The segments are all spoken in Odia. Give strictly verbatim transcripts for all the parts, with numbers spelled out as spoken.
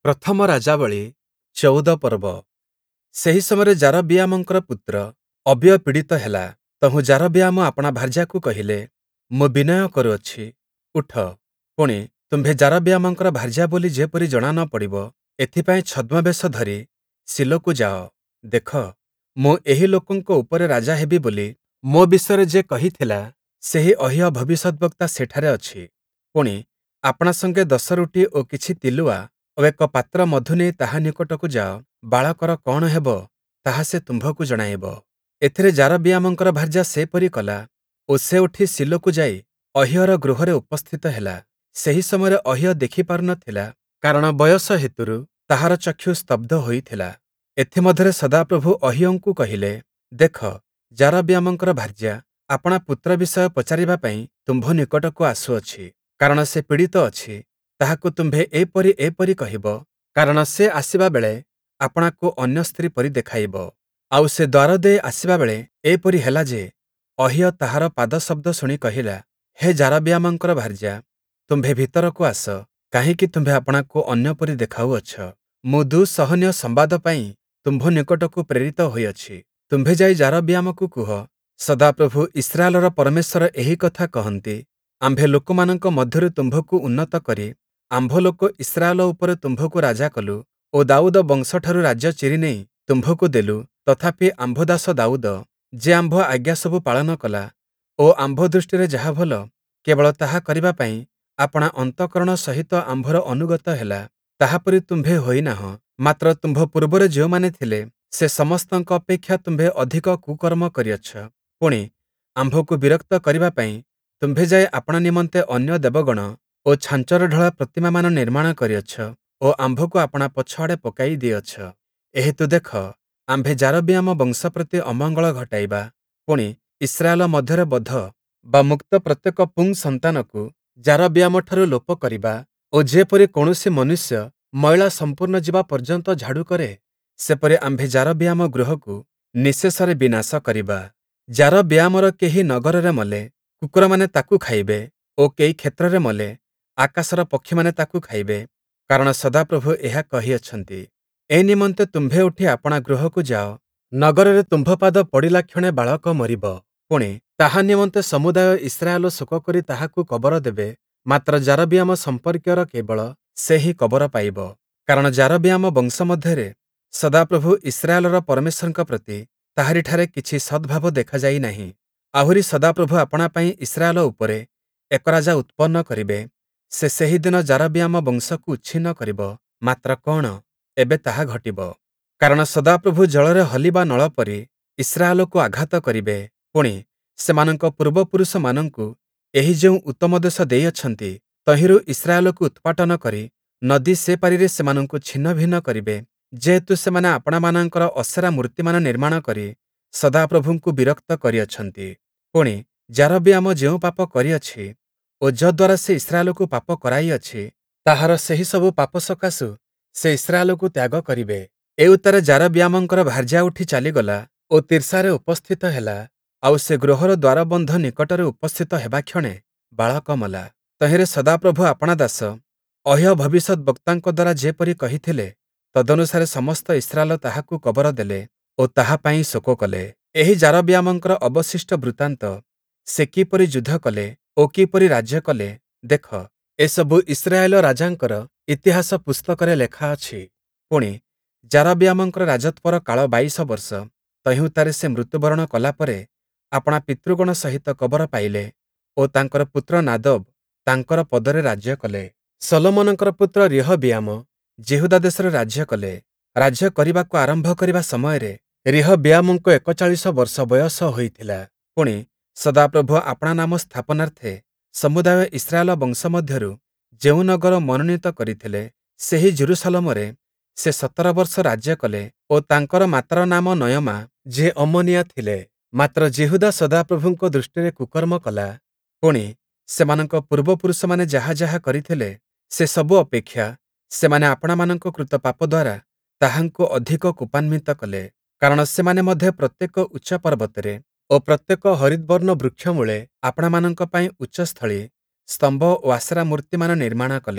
ପ୍ରଥମ ରାଜାବଳୀ ଚଉଦ ପର୍ବ। ସେହି ସମୟରେ ଯାରବିଆମଙ୍କର ପୁତ୍ର ଅବିୟ ପୀଡ଼ିତ ହେଲା। ତହୁଁ ଯାରବିଆମ ଆପଣା ଭାର୍ଯ୍ୟାକୁ କହିଲେ, ମୁଁ ବିନୟ କରୁଅଛି, ଉଠ। ପୁଣି ତୁମ୍ଭେ ଯାରବିଆମଙ୍କର ଭାର୍ଯ୍ୟା ବୋଲି ଯେପରି ଜଣା ନ ପଡ଼ିବ, ଏଥିପାଇଁ ଛଦ୍ମବେଶ ଧରି ସିଲୋକୁ ଯାଅ। ଦେଖ, ମୁଁ ଏହି ଲୋକଙ୍କ ଉପରେ ରାଜା ହେବି ବୋଲି ମୋ ବିଷୟରେ ଯେ କହିଥିଲା, ସେହି ଅହୀୟ ଭବିଷ୍ୟଦ୍ବକ୍ତା ସେଠାରେ ଅଛି। ପୁଣି ଆପଣା ସଙ୍ଗେ ଦଶ ରୁଟି ଓ କିଛି ତିଲୁଆ ଓ ଏକ ପାତ୍ର ମଧୁ ନେଇ ତାହା ନିକଟକୁ ଯାଅ। ବାଳକର କଣ ହେବ, ତାହା ସେ ତୁମ୍ଭକୁ ଜଣାଇବ। ଏଥିରେ ଯାରବିଆମଙ୍କର ଭାର୍ଯ୍ୟା ସେପରି କଲା ଓ ସେ ଉଠି ସିଲୋକୁ ଯାଇ ଅହୀୟର ଗୃହରେ ଉପସ୍ଥିତ ହେଲା। ସେହି ସମୟରେ ଅହୀୟ ଦେଖିପାରୁ ନ ଥିଲା, କାରଣ ବୟସ ହେତୁରୁ ତାହାର ଚକ୍ଷୁ ସ୍ତବ୍ଧ ହୋଇଥିଲା। ଏଥିମଧ୍ୟରେ ସଦାପ୍ରଭୁ ଅହୀୟଙ୍କୁ କହିଲେ, ଦେଖ, ଯାରବିଆମଙ୍କର ଭାର୍ଯ୍ୟା ଆପଣା ପୁତ୍ର ବିଷୟ ପଚାରିବା ପାଇଁ ତୁମ୍ଭ ନିକଟକୁ ଆସୁଅଛି। କାରଣ ସେ ପୀଡ଼ିତ ଅଛି, ତାହାକୁ ତୁମ୍ଭେ ଏପରି ଏପରି କହିବ, କାରଣ ସେ ଆସିବା ବେଳେ ଆପଣାକୁ ଅନ୍ୟ ସ୍ତ୍ରୀ ପରି ଦେଖାଇବ। ଆଉ ସେ ଦ୍ୱାର ଦେଇ ଆସିବା ବେଳେ ଏପରି ହେଲା ଯେ, ଅହୀୟ ତାହାର ପାଦଶବ୍ଦ ଶୁଣି କହିଲା, ହେ ଯାରବିଆମଙ୍କର ଭାର୍ଯ୍ୟା, ତୁମ୍ଭେ ଭିତରକୁ ଆସ। କାହିଁକି ତୁମ୍ଭେ ଆପଣାକୁ ଅନ୍ୟ ପରି ଦେଖାଉଅଛ? ମୁଁ ଦୁଃସହନୀୟ ସମ୍ବାଦ ପାଇଁ ତୁମ୍ଭ ନିକଟକୁ ପ୍ରେରିତ ହୋଇଅଛି। ତୁମ୍ଭେ ଯାଇ ଯାରବିଆମକୁ କୁହ, ସଦାପ୍ରଭୁ ଇସ୍ରାଏଲର ପରମେଶ୍ୱର ଏହି କଥା କହନ୍ତି, ଆମ୍ଭେ ଲୋକମାନଙ୍କ ମଧ୍ୟରୁ ତୁମ୍ଭକୁ ଉନ୍ନତ କରି ଆମ୍ଭ ଲୋକ ଇସ୍ରାଏଲ ଉପରେ ତୁମ୍ଭକୁ ରାଜା କଲୁ ଓ ଦାଉଦ ବଂଶଠାରୁ ରାଜ୍ୟ ଚିରି ନେଇ ତୁମ୍ଭକୁ ଦେଲୁ। ତଥାପି ଆମ୍ଭ ଦାସ ଦାଉଦ, ଯେ ଆମ୍ଭ ଆଜ୍ଞା ସବୁ ପାଳନ କଲା ଓ ଆମ୍ଭ ଦୃଷ୍ଟିରେ ଯାହା ଭଲ, କେବଳ ତାହା କରିବା ପାଇଁ ଆପଣା ଅନ୍ତଃକରଣ ସହିତ ଆମ୍ଭର ଅନୁଗତ ହେଲା। ତାହାପରି ତୁମ୍ଭେ ହୋଇନାହଁ, ମାତ୍ର ତୁମ୍ଭ ପୂର୍ବରେ ଯେଉଁମାନେ ଥିଲେ, ସେ ସମସ୍ତଙ୍କ ଅପେକ୍ଷା ତୁମ୍ଭେ ଅଧିକ କୁକର୍ମ କରିଅଛ। ପୁଣି ଆମ୍ଭକୁ ବିରକ୍ତ କରିବା ପାଇଁ ତୁମ୍ଭେ ଯାଇ ଆପଣା ନିମନ୍ତେ ଅନ୍ୟ ଦେବଗଣ ଓ ଛାଞ୍ଚର ଢଳା ପ୍ରତିମାମାନ ନିର୍ମାଣ କରିଅଛ ଓ ଆମ୍ଭକୁ ଆପଣା ପଛଆଡ଼େ ପକାଇ ଦିଅଛ। ଏହେତୁ ଦେଖ, ଆମ୍ଭେ ଯାରବିଆମ ବଂଶ ପ୍ରତି ଅମଙ୍ଗଳ ଘଟାଇବା, ପୁଣି ଇସ୍ରାଏଲ ମଧ୍ୟରେ ବଧ ବା ମୁକ୍ତ ପ୍ରତ୍ୟେକ ପୁଂ ସନ୍ତାନକୁ ଯାରବିଆମଠାରୁ ଲୋପ କରିବା ଓ ଯେପରି କୌଣସି ମନୁଷ୍ୟ ମଇଳା ସମ୍ପୂର୍ଣ୍ଣ ଯିବା ପର୍ଯ୍ୟନ୍ତ ଝାଡୁ କରେ, ସେପରି ଆମ୍ଭେ ଯାରବିଆମ ଗୃହକୁ ନିଃଶେଷରେ ବିନାଶ କରିବା। ଯାରବିଆମର କେହି ନଗରରେ ମଲେ, କୁକୁରମାନେ ତାକୁ ଖାଇବେ ଓ କେହି କ୍ଷେତ୍ରରେ ମଲେ, ଆକାଶର ପକ୍ଷୀମାନେ ତାକୁ ଖାଇବେ। କାରଣ ସଦାପ୍ରଭୁ ଏହା କହିଅଛନ୍ତି, ଏ ନିମନ୍ତେ ତୁମ୍ଭେ ଉଠି ଆପଣା ଗୃହକୁ ଯାଅ। ନଗରରେ ତୁମ୍ଭ ପାଦ ପଡ଼ିଲା କ୍ଷଣେ ବାଳକ ମରିବ। ପୁଣି ତାହା ନିମନ୍ତେ ସମୁଦାୟ ଇସ୍ରାଏଲ ଶୋକ କରି ତାହାକୁ କବର ଦେବେ, ମାତ୍ର ଯାରବିଆମ ସମ୍ପର୍କୀୟର କେବଳ ସେ ହିଁ କବର ପାଇବ। କାରଣ ଯାରବିଆମ ବଂଶ ମଧ୍ୟରେ ସଦାପ୍ରଭୁ ଇସ୍ରାଏଲର ପରମେଶ୍ୱରଙ୍କ ପ୍ରତି ତାହାରିଠାରେ କିଛି ସଦ୍ଭାବ ଦେଖାଯାଇ ନାହିଁ। ଆହୁରି ସଦାପ୍ରଭୁ ଆପଣା ପାଇଁ ଇସ୍ରାଏଲ ଉପରେ ଏକ ରାଜା ଉତ୍ପନ୍ନ କରିବେ। ସେ ସେହିଦିନ ଯାରବିଆମ ବଂଶକୁ ଉଚ୍ଛିନ୍ନ କରିବ। ମାତ୍ର କଣ, ଏବେ ତାହା ଘଟିବ। କାରଣ ସଦାପ୍ରଭୁ ଜଳରେ ହଲିବା ନଳ ପରି ଇସ୍ରାଏଲକୁ ଆଘାତ କରିବେ। ପୁଣି ସେମାନଙ୍କ ପୂର୍ବପୁରୁଷମାନଙ୍କୁ ଏହି ଯେଉଁ ଉତ୍ତମ ଦେଶ ଦେଇଅଛନ୍ତି, ତହିଁରୁ ଇସ୍ରାଏଲକୁ ଉତ୍ପାଟନ କରି ନଦୀ ସେପାରିରେ ସେମାନଙ୍କୁ ଛିନ୍ନ ଭିନ୍ନ କରିବେ। ଯେହେତୁ ସେମାନେ ଆପଣାମାନଙ୍କର ଅସେରା ମୂର୍ତ୍ତିମାନ ନିର୍ମାଣ କରି ସଦାପ୍ରଭୁଙ୍କୁ ବିରକ୍ତ କରିଅଛନ୍ତି। ପୁଣି ଯାରବିଆମ ଯେଉଁ ପାପ କରିଅଛି ଓ ଯଦ୍ୱାରା ସେ ଇସ୍ରାଏଲକୁ ପାପ କରାଇଅଛି, ତାହାର ସେହି ସବୁ ପାପ ସକାଶୁ ସେ ଇସ୍ରାଏଲକୁ ତ୍ୟାଗ କରିବେ। ଏ ଉତ୍ତାରେ ଯାରବିଆମଙ୍କର ଭାର୍ଯ୍ୟା ଉଠି ଚାଲିଗଲା ଓ ତିର୍ସାରେ ଉପସ୍ଥିତ ହେଲା। ଆଉ ସେ ଗୃହର ଦ୍ୱାରବନ୍ଧ ନିକଟରେ ଉପସ୍ଥିତ ହେବା କ୍ଷଣେ ବାଳକ ମଲା। ତହିଁରେ ସଦାପ୍ରଭୁ ଆପଣା ଦାସ ଅହୀୟ ଭବିଷ୍ୟଦ୍ବକ୍ତାଙ୍କ ଦ୍ୱାରା ଯେପରି କହିଥିଲେ, ତଦନୁସାରେ ସମସ୍ତ ଇସ୍ରାଏଲ ତାହାକୁ କବର ଦେଲେ ଓ ତାହା ପାଇଁ ଶୋକ କଲେ। ଏହି ଯାରବିଆମଙ୍କର ଅବଶିଷ୍ଟ ବୃତ୍ତାନ୍ତ, ସେ କିପରି ଯୁଦ୍ଧ କଲେ ଓ କିପରି ରାଜ୍ୟ କଲେ, ଦେଖ, ଏସବୁ ଇସ୍ରାଏଲ ରାଜାଙ୍କର ଇତିହାସ ପୁସ୍ତକରେ ଲେଖା ଅଛି। ପୁଣି ଯାରବିଆମଙ୍କର ରାଜତ୍ୱର କାଳ ବାଇଶ ବର୍ଷ। ତହିଁଉତ୍ତାରେ ସେ ମୃତ୍ୟୁବରଣ କଲା ପରେ ଆପଣା ପିତୃଗଣ ସହିତ କବର ପାଇଲେ ଓ ତାଙ୍କର ପୁତ୍ର ନାଦବ ତାଙ୍କର ପଦରେ ରାଜ୍ୟ କଲେ। ସଲୋମନଙ୍କର ପୁତ୍ର ରିହବିଆମ ଯେହୁଦା ଦେଶରେ ରାଜ୍ୟ କଲେ। ରାଜ୍ୟ କରିବାକୁ ଆରମ୍ଭ କରିବା ସମୟରେ ରିହବିଆମଙ୍କୁ ଏକଚାଳିଶ ବର୍ଷ ବୟସ ହୋଇଥିଲା। ପୁଣି ସଦାପ୍ରଭୁ ଆପଣା ନାମ ସ୍ଥାପନାର୍ଥେ ସମୁଦାୟ ଇସ୍ରାଏଲ ବଂଶ ମଧ୍ୟରୁ ଯେଉଁ ନଗର ମନୋନୀତ କରିଥିଲେ, ସେହି ଜେରୁସାଲମରେ ସେ ସତର ବର୍ଷ ରାଜ୍ୟ କଲେ ଓ ତାଙ୍କର ମାତାର ନାମ ନୟମା, ଯିଏ ଅମନିଆ ଥିଲେ। ମାତ୍ର ଯେହୁଦା ସଦାପ୍ରଭୁଙ୍କ ଦୃଷ୍ଟିରେ କୁକର୍ମ କଲା। ପୁଣି ସେମାନଙ୍କ ପୂର୍ବପୁରୁଷମାନେ ଯାହା ଯାହା କରିଥିଲେ, ସେ ସବୁ ଅପେକ୍ଷା ସେମାନେ ଆପଣାମାନଙ୍କ କୃତ ପାପ ଦ୍ୱାରା ତାହାଙ୍କୁ ଅଧିକ କୋପାନ୍ୱିତ କଲେ। କାରଣ ସେମାନେ ମଧ୍ୟ ପ୍ରତ୍ୟେକ ଉଚ୍ଚ ପର୍ବତରେ ଓ ପ୍ରତ୍ୟେକ ହରିଦ୍ବର୍ଣ୍ଣ ବୃକ୍ଷ ମୂଳେ ଆପଣାମାନଙ୍କ ପାଇଁ ଉଚ୍ଚସ୍ଥଳୀ, ସ୍ତମ୍ଭ ଓ ଆସେରା ମୂର୍ତ୍ତିମାନ ନିର୍ମାଣ କଲେ।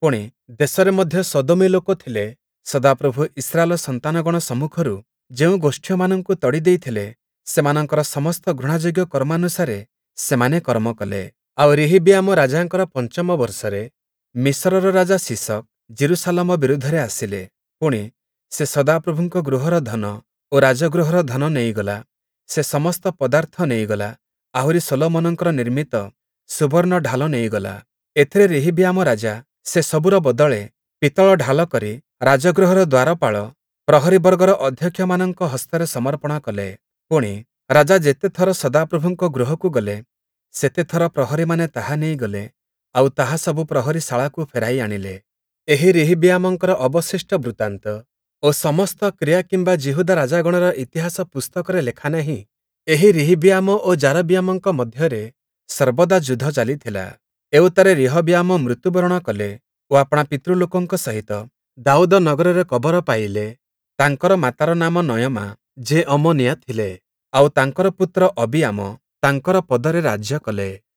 ପୁଣି ଦେଶରେ ମଧ୍ୟ ସୋଦୋମୀ ଲୋକ ଥିଲେ। ସଦାପ୍ରଭୁ ଇସ୍ରାଏଲ ସନ୍ତାନଗଣ ସମ୍ମୁଖରୁ ଯେଉଁ ଗୋଷ୍ଠୀମାନଙ୍କୁ ତଡ଼ି ଦେଇଥିଲେ, ସେମାନଙ୍କର ସମସ୍ତ ଘୃଣାଯୋଗ୍ୟ କର୍ମାନୁସାରେ ସେମାନେ କର୍ମ କଲେ। ଆଉ ରେହବିଆମ ରାଜାଙ୍କର ପଞ୍ଚମ ବର୍ଷରେ ମିଶ୍ରର ରାଜା ଶିଶକ ଜେରୁସାଲମ ବିରୁଦ୍ଧରେ ଆସିଲେ। ପୁଣି ସେ ସଦାପ୍ରଭୁଙ୍କ ଗୃହର ଧନ ଓ ରାଜଗୃହର ଧନ ନେଇଗଲା। ସେ ସମସ୍ତ ପଦାର୍ଥ ନେଇଗଲା। ଆହୁରି ସୋଲୋମନଙ୍କର ନିର୍ମିତ ସୁବର୍ଣ୍ଣ ଢାଲ ନେଇଗଲା। ଏଥିରେ ରେହବିଆମ ରାଜା ସେ ସବୁର ବଦଳେ ପିତ୍ତଳ ଢାଲ କରି ରାଜଗୃହର ଦ୍ୱାରପାଳ ପ୍ରହରୀବର୍ଗର ଅଧ୍ୟକ୍ଷମାନଙ୍କ ହସ୍ତରେ ସମର୍ପଣ କଲେ। ପୁଣି ରାଜା ଯେତେଥର ସଦାପ୍ରଭୁଙ୍କ ଗୃହକୁ ଗଲେ, ସେତେଥର ପ୍ରହରୀମାନେ ତାହା ନେଇଗଲେ, ଆଉ ତାହା ସବୁ ପ୍ରହରୀଶାଳାକୁ ଫେରାଇ ଆଣିଲେ। ଏହି ରେହବିଆମଙ୍କର ଅବଶିଷ୍ଟ ବୃତ୍ତାନ୍ତ ଓ ସମସ୍ତ କ୍ରିୟା କିମ୍ବା ଯିହୁଦା ରାଜାଗଣର ଇତିହାସ ପୁସ୍ତକରେ ଲେଖା ନାହିଁ। ଏହି ରେହବିଆମ ଓ ଜାରବିଆମଙ୍କ ମଧ୍ୟରେ ସର୍ବଦା ଯୁଦ୍ଧ ଚାଲିଥିଲା। ଏଉତାରେ ରେହବିଆମ ମୃତ୍ୟୁବରଣ କଲେ ଓ ଆପଣା ପିତୃଲୋକଙ୍କ ସହିତ ଦାଉଦ ନଗରରେ କବର ପାଇଲେ। ତାଙ୍କର ମାତାର ନାମ ନୟମା, ଯେ ଅମୋନିଆ ଥିଲେ। ଆଉ ତାଙ୍କର ପୁତ୍ର ଅବିଆମ ତାଙ୍କର ପଦରେ ରାଜ୍ୟ କଲେ।